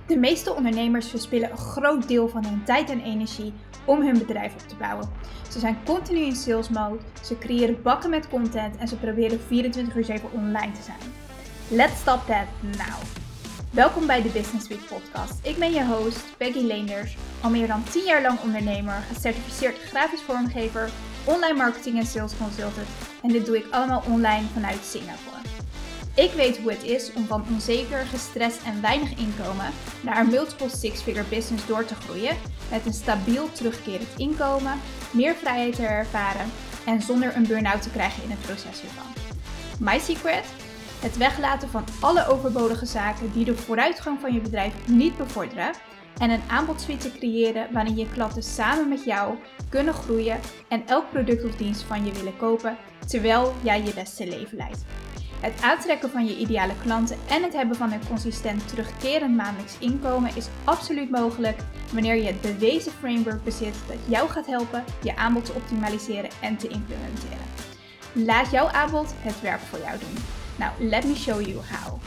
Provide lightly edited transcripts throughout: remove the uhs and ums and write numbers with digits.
De meeste ondernemers verspillen een groot deel van hun tijd en energie om hun bedrijf op te bouwen. Ze zijn continu in sales mode, ze creëren bakken met content en ze proberen 24/7 online te zijn. Let's stop that now! Welkom bij de Business Week podcast. Ik ben je host, Peggy Leenders, al meer dan 10 jaar lang ondernemer, gecertificeerd grafisch vormgever, online marketing en sales consultant en dit doe ik allemaal online vanuit Singapore. Ik weet hoe het is om van onzeker, gestrest en weinig inkomen naar een multiple six-figure business door te groeien met een stabiel terugkerend inkomen, meer vrijheid te ervaren en zonder een burn-out te krijgen in het proces hiervan. My secret? Het weglaten van alle overbodige zaken die de vooruitgang van je bedrijf niet bevorderen en een aanbodsuite creëren waarin je klanten samen met jou kunnen groeien en elk product of dienst van je willen kopen terwijl jij je beste leven leidt. Het aantrekken van je ideale klanten en het hebben van een consistent terugkerend maandelijks inkomen is absoluut mogelijk wanneer je het bewezen framework bezit dat jou gaat helpen je aanbod te optimaliseren en te implementeren. Laat jouw aanbod het werk voor jou doen. Nou, let me show you how.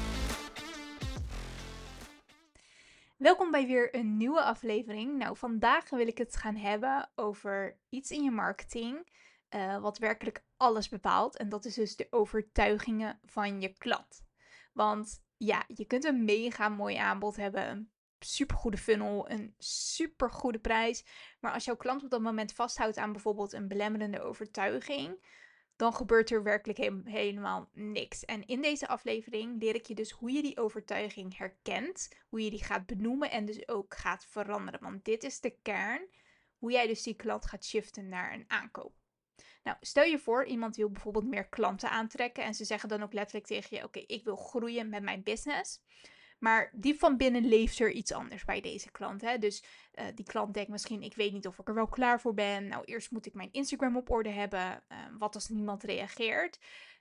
Welkom bij weer een nieuwe aflevering. Nou, vandaag wil ik het gaan hebben over iets in je marketing wat werkelijk alles bepaalt. En dat is dus de overtuigingen van je klant. Want ja, je kunt een mega mooi aanbod hebben, een supergoede funnel, een supergoede prijs. Maar als jouw klant op dat moment vasthoudt aan bijvoorbeeld een belemmerende overtuiging, dan gebeurt er werkelijk helemaal niks. En in deze aflevering leer ik je dus hoe je die overtuiging herkent, hoe je die gaat benoemen en dus ook gaat veranderen. Want dit is de kern, hoe jij dus die klant gaat shiften naar een aankoop. Nou, stel je voor, iemand wil bijvoorbeeld meer klanten aantrekken en ze zeggen dan ook letterlijk tegen je, oké, ik wil groeien met mijn business. Maar diep van binnen leeft er iets anders bij deze klant. Hè? Dus die klant denkt misschien, ik weet niet of ik er wel klaar voor ben. Nou, eerst moet ik mijn Instagram op orde hebben. Wat als niemand reageert?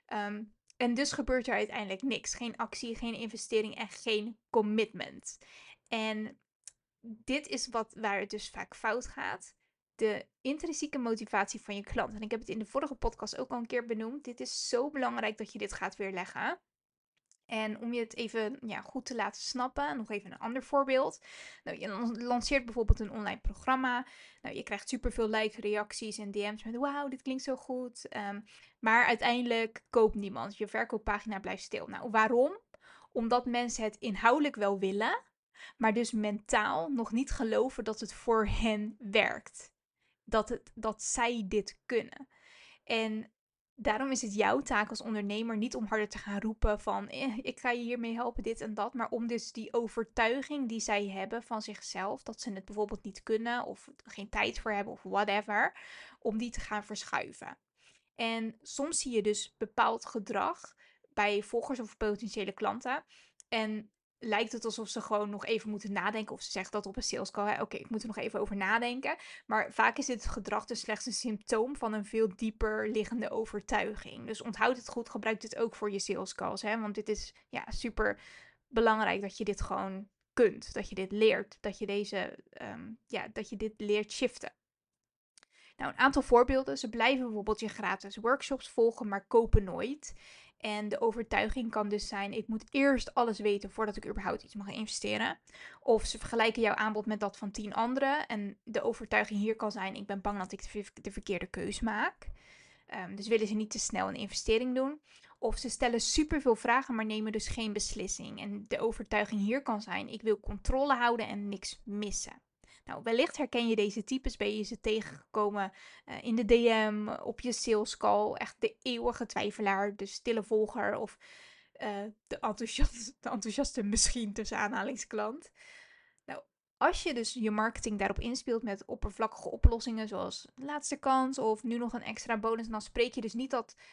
En dus gebeurt er uiteindelijk niks. Geen actie, geen investering en geen commitment. En dit is waar het dus vaak fout gaat. De intrinsieke motivatie van je klant. En ik heb het in de vorige podcast ook al een keer benoemd. Dit is zo belangrijk dat je dit gaat weerleggen. En om je het even goed te laten snappen, nog even een ander voorbeeld. Nou, je lanceert bijvoorbeeld een online programma. Nou, je krijgt superveel likes, reacties en DM's met wauw, dit klinkt zo goed. Maar uiteindelijk koopt niemand. Je verkooppagina blijft stil. Nou, waarom? Omdat mensen het inhoudelijk wel willen, maar dus mentaal nog niet geloven dat het voor hen werkt. Dat zij dit kunnen. En daarom is het jouw taak als ondernemer niet om harder te gaan roepen van ik ga je hiermee helpen, dit en dat. Maar om dus die overtuiging die zij hebben van zichzelf, dat ze het bijvoorbeeld niet kunnen of geen tijd voor hebben of whatever, om die te gaan verschuiven. En soms zie je dus bepaald gedrag bij volgers of potentiële klanten. En lijkt het alsof ze gewoon nog even moeten nadenken. Of ze zeggen dat op een sales call. Oké, ik moet er nog even over nadenken. Maar vaak is dit gedrag dus slechts een symptoom van een veel dieper liggende overtuiging. Dus onthoud het goed. Gebruik dit ook voor je sales calls. Want dit is super belangrijk dat je dit gewoon kunt. Dat je dit leert. Dat je dit leert shiften. Nou, een aantal voorbeelden. Ze blijven bijvoorbeeld je gratis workshops volgen, maar kopen nooit. En de overtuiging kan dus zijn, ik moet eerst alles weten voordat ik überhaupt iets mag investeren. Of ze vergelijken jouw aanbod met dat van 10 anderen. En de overtuiging hier kan zijn, ik ben bang dat ik de verkeerde keus maak. Dus willen ze niet te snel een investering doen. Of ze stellen superveel vragen, maar nemen dus geen beslissing. En de overtuiging hier kan zijn, ik wil controle houden en niks missen. Nou, wellicht herken je deze types, ben je ze tegengekomen in de DM, op je sales call. Echt de eeuwige twijfelaar, de stille volger of de enthousiaste misschien tussen aanhalingsklant. Nou, als je dus je marketing daarop inspeelt met oppervlakkige oplossingen zoals laatste kans of nu nog een extra bonus, dan spreek je dus niet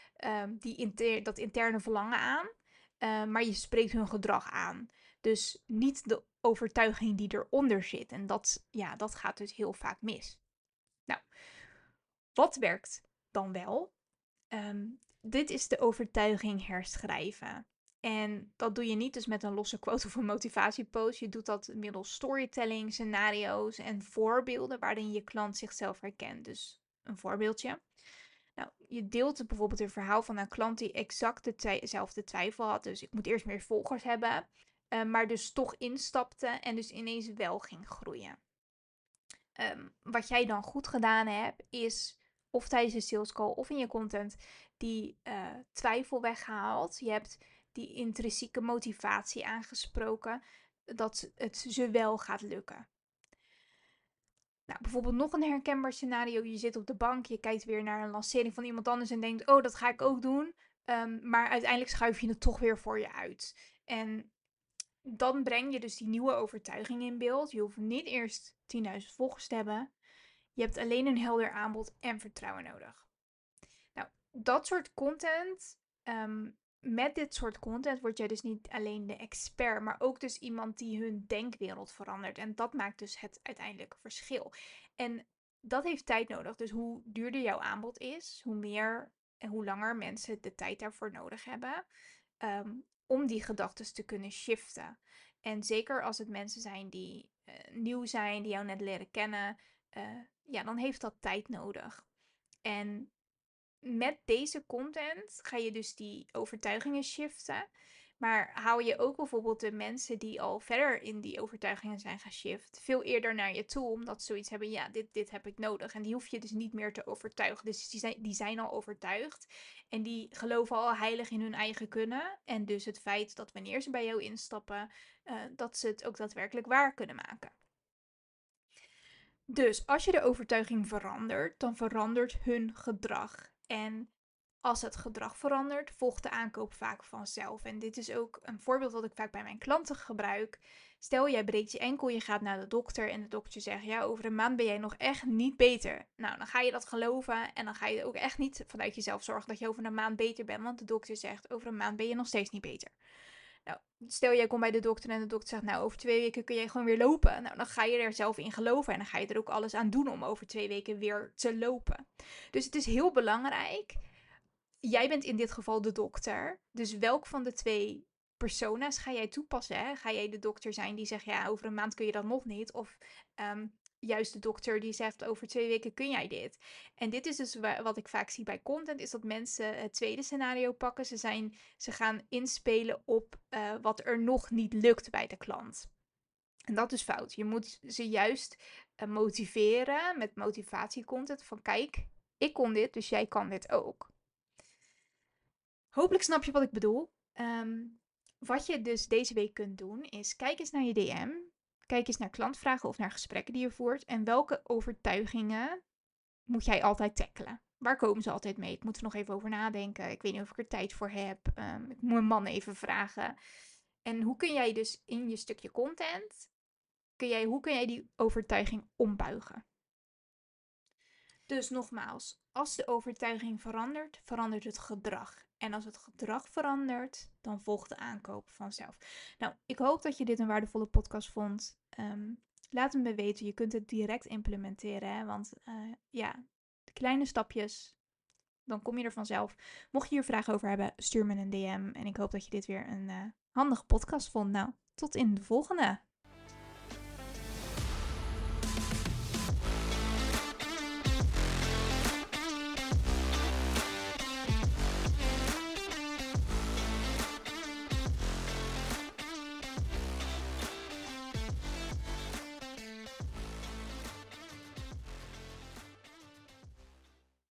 dat interne verlangen aan, maar je spreekt hun gedrag aan. Dus niet de overtuiging die eronder zit. En dat gaat dus heel vaak mis. Nou, wat werkt dan wel? Dit is de overtuiging herschrijven. En dat doe je niet dus met een losse quote of een motivatiepost. Je doet dat middels storytelling, scenario's en voorbeelden waarin je klant zichzelf herkent. Dus een voorbeeldje. Nou, je deelt bijvoorbeeld een verhaal van een klant die exact dezelfde twijfel had. Dus ik moet eerst meer volgers hebben. maar dus toch instapte en dus ineens wel ging groeien. Wat jij dan goed gedaan hebt, is of tijdens de sales call of in je content die twijfel weggehaald. Je hebt die intrinsieke motivatie aangesproken dat het ze wel gaat lukken. Nou, bijvoorbeeld nog een herkenbaar scenario. Je zit op de bank, je kijkt weer naar een lancering van iemand anders en denkt, oh, dat ga ik ook doen. Maar uiteindelijk schuif je het toch weer voor je uit. En dan breng je dus die nieuwe overtuiging in beeld. Je hoeft niet eerst 10.000 volgers te hebben. Je hebt alleen een helder aanbod en vertrouwen nodig. Nou, dat soort content, met dit soort content word jij dus niet alleen de expert, maar ook dus iemand die hun denkwereld verandert. En dat maakt dus het uiteindelijke verschil. En dat heeft tijd nodig. Dus hoe duurder jouw aanbod is, hoe meer en hoe langer mensen de tijd daarvoor nodig hebben om die gedachten te kunnen shiften. En zeker als het mensen zijn die nieuw zijn, die jou net leren kennen, ja, dan heeft dat tijd nodig. En met deze content ga je dus die overtuigingen shiften. Maar haal je ook bijvoorbeeld de mensen die al verder in die overtuigingen zijn geshift veel eerder naar je toe. Omdat ze zoiets hebben, ja, dit heb ik nodig. En die hoef je dus niet meer te overtuigen. Dus die zijn al overtuigd. En die geloven al heilig in hun eigen kunnen. En dus het feit dat wanneer ze bij jou instappen, dat ze het ook daadwerkelijk waar kunnen maken. Dus als je de overtuiging verandert, dan verandert hun gedrag. En als het gedrag verandert, volgt de aankoop vaak vanzelf. En dit is ook een voorbeeld wat ik vaak bij mijn klanten gebruik. Stel, jij breekt je enkel, je gaat naar de dokter en de dokter zegt, ja, over een maand ben jij nog echt niet beter. Nou, dan ga je dat geloven en dan ga je ook echt niet vanuit jezelf zorgen dat je over een maand beter bent. Want de dokter zegt, over een maand ben je nog steeds niet beter. Nou, stel jij komt bij de dokter en de dokter zegt, nou, over 2 weken kun jij gewoon weer lopen. Nou, dan ga je er zelf in geloven en dan ga je er ook alles aan doen om over 2 weken weer te lopen. Dus het is heel belangrijk. Jij bent in dit geval de dokter. Dus welk van de 2 persona's ga jij toepassen? Hè? Ga jij de dokter zijn die zegt, ja, over een maand kun je dat nog niet? Of juist de dokter die zegt, over 2 weken kun jij dit? En dit is dus wat ik vaak zie bij content, is dat mensen het tweede scenario pakken. Ze gaan inspelen op wat er nog niet lukt bij de klant. En dat is fout. Je moet ze juist motiveren met motivatiecontent van, kijk, ik kon dit, dus jij kan dit ook. Hopelijk snap je wat ik bedoel. Wat je dus deze week kunt doen is, kijk eens naar je DM. Kijk eens naar klantvragen of naar gesprekken die je voert. En welke overtuigingen moet jij altijd tackelen? Waar komen ze altijd mee? Ik moet er nog even over nadenken. Ik weet niet of ik er tijd voor heb. Ik moet mijn man even vragen. En hoe kun jij dus in je stukje content, hoe kun jij die overtuiging ombuigen? Dus nogmaals, als de overtuiging verandert, verandert het gedrag. En als het gedrag verandert, dan volgt de aankoop vanzelf. Nou, ik hoop dat je dit een waardevolle podcast vond. Laat het me weten. Je kunt het direct implementeren. Hè? Want ja, de kleine stapjes, dan kom je er vanzelf. Mocht je hier vragen over hebben, stuur me een DM. En ik hoop dat je dit weer een handige podcast vond. Nou, tot in de volgende.